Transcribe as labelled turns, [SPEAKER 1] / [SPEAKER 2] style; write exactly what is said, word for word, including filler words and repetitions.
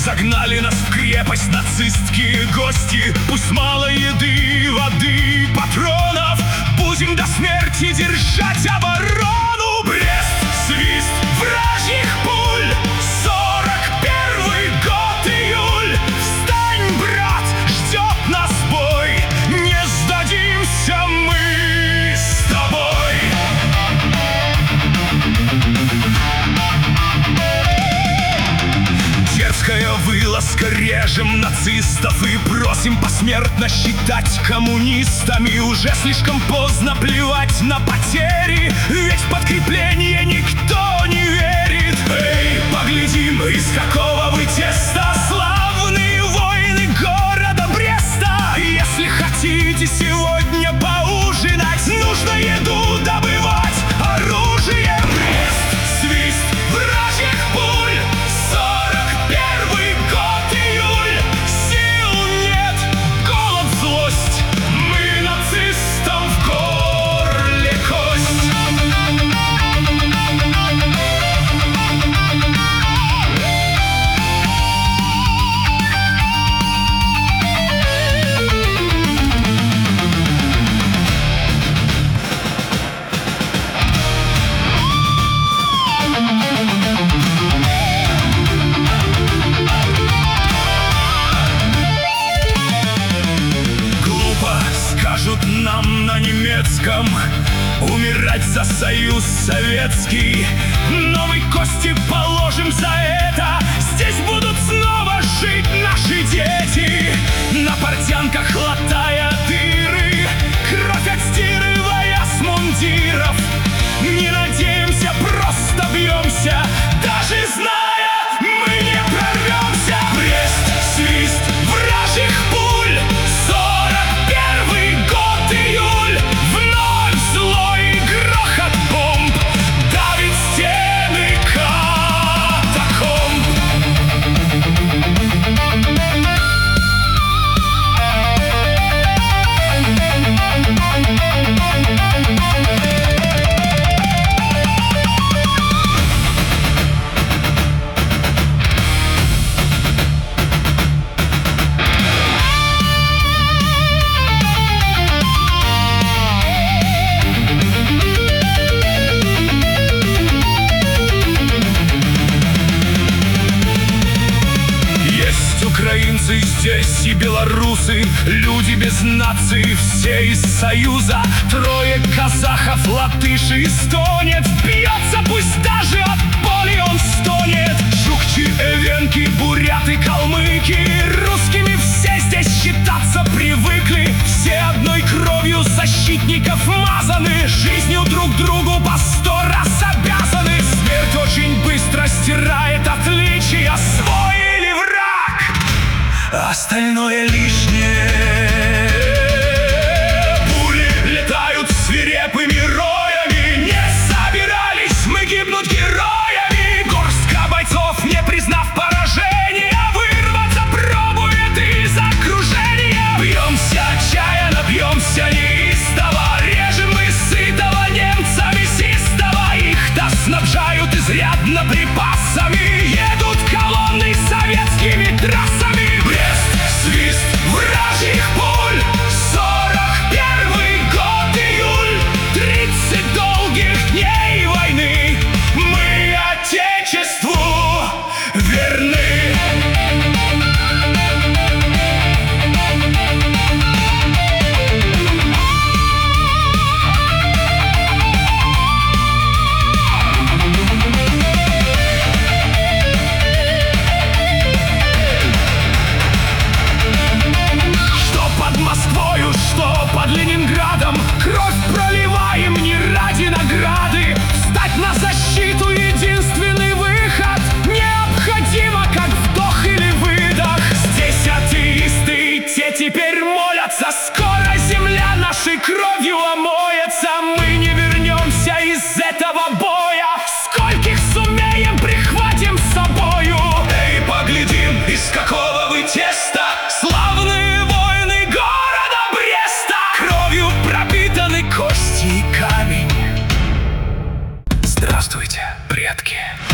[SPEAKER 1] Загнали нас в крепость нацистские гости. Пусть мало еды, воды, патронов, будем до смерти держать оборону. Брест, свист вражьих пуль, сорок первый год, июль. Встань, брат, ждет нас бой, не сдадимся мы с тобой. Дерзкая вылазка, режем нацистов и просим посмертно считать коммунистами. Уже слишком поздно плевать на потери, ведь в подкрепление никто не верит. Эй, поглядим, из какого вы теста, славные воины города Бреста. Если хотите сегодня поужинать, нужно еду добывать, оружие. Брест, свист вражьих пуль, сорок первый год, июль. Сил нет, голод, злость, мы нацистам в горле кость. Нам на немецком умирать за союз советский, но мы кости положим за это. Здесь будут снова жить наши дети, на портянках латая дыры, кровь отстирывая с мундиров. Не надеемся, просто бьемся, даже зная, мы не прорвемся. Брест, свист вражьих пуль, сорок первый год, июль. Вновь злой грохот бомб давит стены катакомб. Украинцы здесь и белорусы, люди без нации, все из Союза. Трое казахов, латыш и эстонец. Бьется, пусть даже от боли он стонет. Чукчи, эвенки, буряты, калмыки, русскими все здесь считаться привыкли. Все одной кровью защитников мазаны, жизнью друг другу по сто раз обязаны. Смерть очень быстро стирает отличия, свой или враг, остальное лишнее. Пули летают свирепыми роями, не собирались мы гибнуть героями. Горстка бойцов, не признав поражения, вырваться пробует из окружения. Бьемся отчаянно, бьемся неистово, режем мы сытого немца мясистого. Их-то снабжают изрядно припасами, едут колонны советскими трассами. Свист вражьих пуль, сорок первый год, июль. Тридцать долгих дней войны, мы Отечеству верны. Что под Ленинградом кровь проливаем не ради награды. Встать на защиту — единственный выход, необходимо как вдох или выдох. Здесь атеисты и те теперь молятся, скоро земля нашей кровью омоется. Мы не вернемся из этого боя, скольких сумеем прихватим с собою. Эй, поглядим, из какого вы теста, славные воины города Бреста. Кровью пропитаны кости и камень. Здравствуйте, предки.